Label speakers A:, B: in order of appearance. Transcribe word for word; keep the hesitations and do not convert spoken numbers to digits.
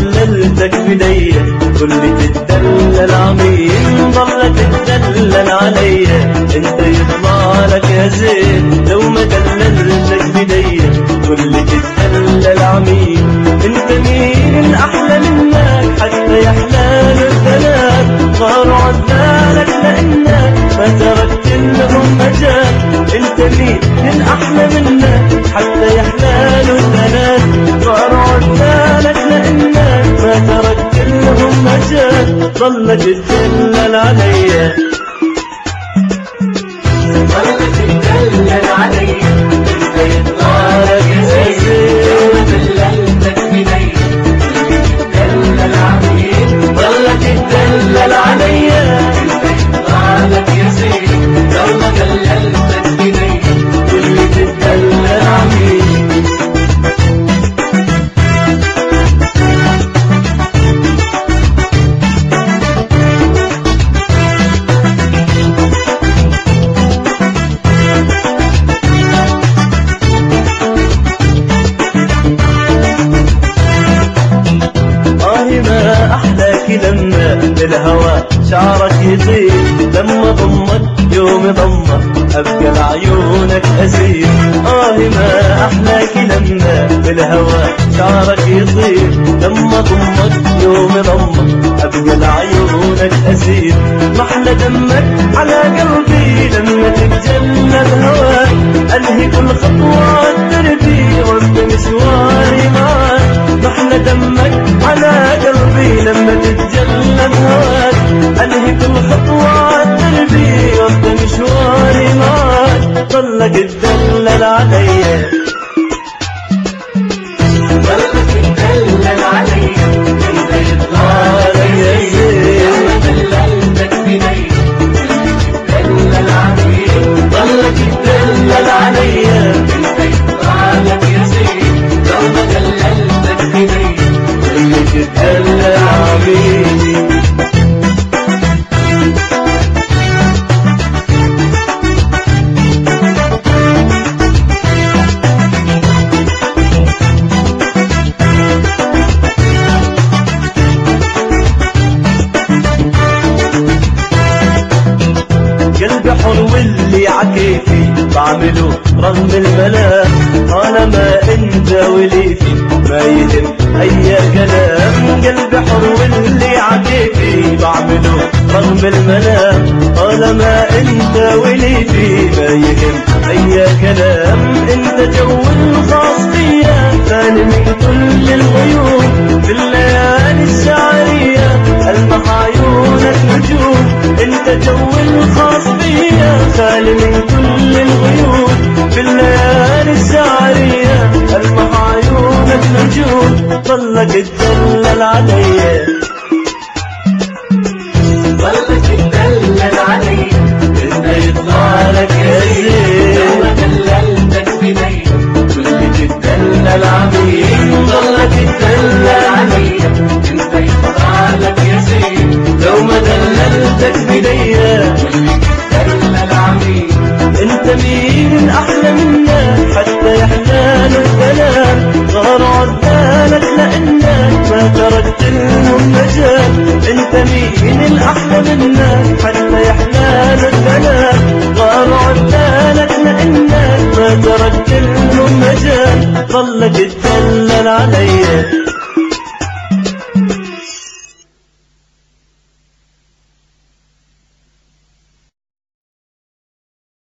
A: دللتك بديا كل تتدلل عمين ضلت تدلل عليا انت يطلع لك يا زين لو ما دللتك بديا كل تتدلل عمين انت مين احلى منك حتى يحلال الثلاث صاروا عدالك لانك ما تركت لهم مجال انت مين من احلى منك حتى يحلال الثلاث صاروا عدالك لانك ما تركت لهم مجال ضلك تدلل عليا
B: ضلك تدلل عليا انت يطلع لك يا زين دللتك بديا تدلل عمين ضلك تدلل عليا انت يطلع لك يا زين لو ما دللتك بديا
A: كل تتدلل عمين لما بالهوى شعرك يطير لما ضمك يوم ضمك أبقى لعيونك أسير آه ما أحلاك لما بالهوى شعرك يطير لما ضمك يوم ضمك أبقى لعيونك أسير محلى دمك على قلبي لما تتجلى الهوى أنهي كل خطوات دربي وابقى مشواري معاك محلى دمك على قلبي لما تتجلى الهواك أنهي كل خطوات دربي وابقى مشواري معاك ضلك تدلل عليا
B: ضلك تدلل عليا انت يطلع لك يا زين دللتك بديا تدلل عمين ضلك تدلل عليا انت يطلع لك يا زين لو ما دللتك بديا
A: كل تتدلل عمين قلبي حر واللي عكيفي بعمله رغم الملام طالما انت وليفي ما يهم اي كلام قلبي حر واللي عكيفي بعمله رغم الملام طالما انت وليفي ما يهم اي كلام انت جو الخاص بيا ثاني من كل الغيوم في الليالي الشعريه المح عيونك نجوم انت جو الخاص بيا خالي من كل الغيوم في الليالي الشعريه المح عيونك نجوم ضلك تدلل عليا
B: ضلك تدلل عليا انت يطلع لك يا زين لو ما دللتك بديا كل تدلل عمين ضلك تدلل عليا انت يطلع لك يا زين لو ما دللتك بديا كل تدلل عمين
A: انت مين احلى منك حتى يحلال الكلام غار عدالك لانك ما تركت لهم مجال انت مين الاحلى منك حتى يحلال الكلام غار عدالك لانك ما تركت لهم مجال ضلك